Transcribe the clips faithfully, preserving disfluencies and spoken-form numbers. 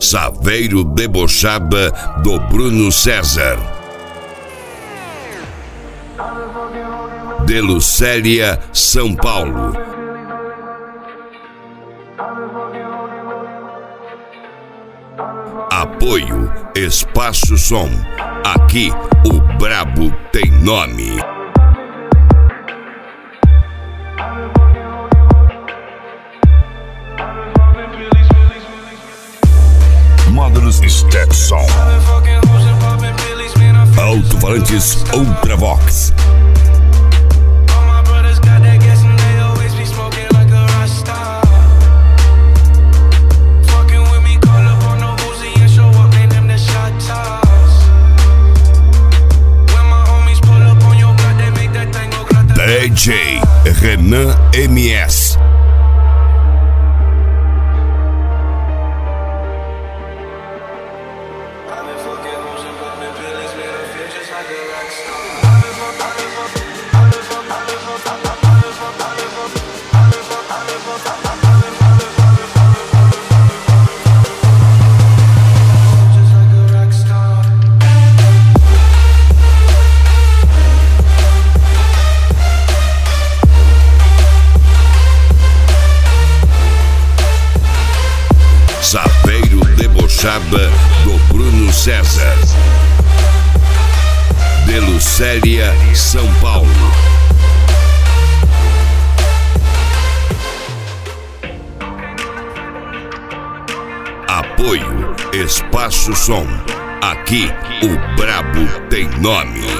Saveiro Debochada do Bruno César. De Lucélia, São Paulo. Apoio Espaço Som. Aqui o brabo tem nome. Módulos Stetson. Alto-falantes Ultravox. D J Renan M S. Saveiro Debochada do Bruno César. De Lucélia, São Paulo. Apoio Espaço Som. Aqui o brabo tem nome.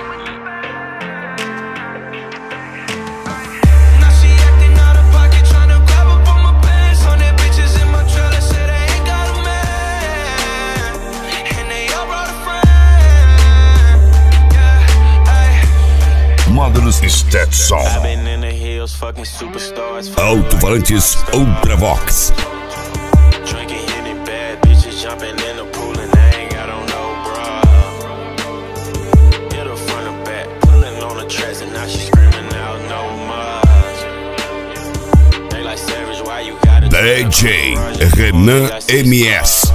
Módulos Stetson. Alto-falantes Ultravox. D J Renan M S.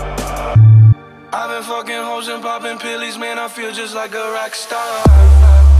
Fucking hoes and popping pillies, man, I feel just like a rock star.